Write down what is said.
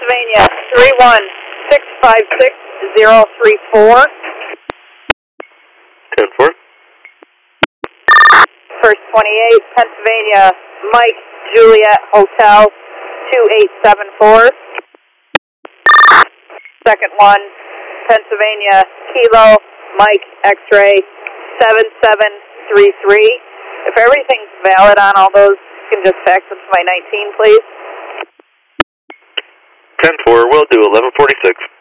Pennsylvania, 31656-034. 10-4. First 28, Pennsylvania, Mike Juliet Hotel, 2874. Second one, Pennsylvania, Kilo Mike X-ray, 7733. If everything's valid on all those, you can just fax them to my 19, please. 10-4, will do, 1146.